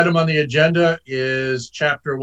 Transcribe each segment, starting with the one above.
Item on the agenda is Chapter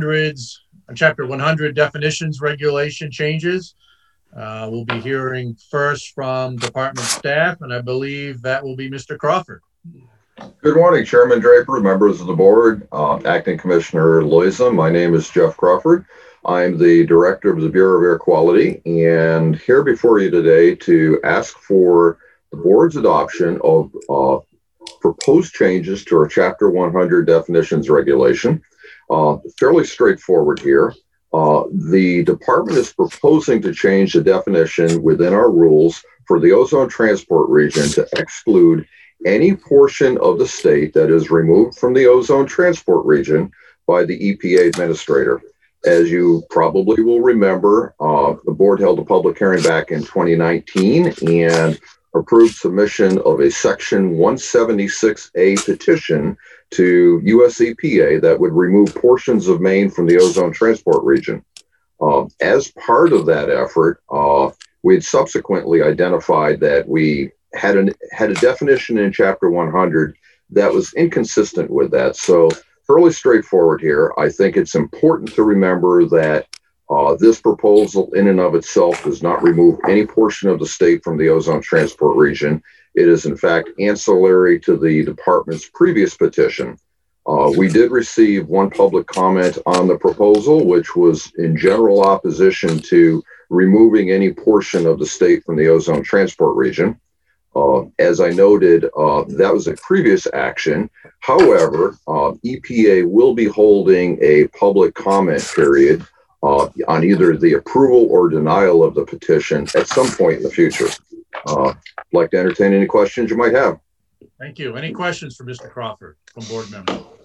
100 definitions, regulation changes. We'll be hearing first from department staff, and I believe that will be Mr. Crawford. Good morning, Chairman Draper, members of the board, Acting Commissioner Loiza. My name is Jeff Crawford. I'm the Director of the Bureau of Air Quality, and here before you today to ask for the board's adoption of proposed changes to our Chapter 100 definitions regulation. Fairly straightforward here. The department is proposing to change the definition within our rules for the ozone transport region to exclude any portion of the state that is removed from the ozone transport region by the EPA administrator. As you probably will remember, the board held a public hearing back in 2019 and approved submission of a Section 176A petition to US EPA that would remove portions of Maine from the ozone transport region. As part of that effort, we had subsequently identified that we had a definition in Chapter 100 that was inconsistent with that. So fairly straightforward here. I think it's important to remember that this proposal in and of itself does not remove any portion of the state from the ozone transport region. It is in fact ancillary to the department's previous petition. We did receive one public comment on the proposal, which was in general opposition to removing any portion of the state from the ozone transport region. As I noted, that was a previous action. However, EPA will be holding a public comment period on either the approval or denial of the petition at some point in the future. I'd like to entertain any questions you might have. Thank you. Any questions for Mr. Crawford from board members?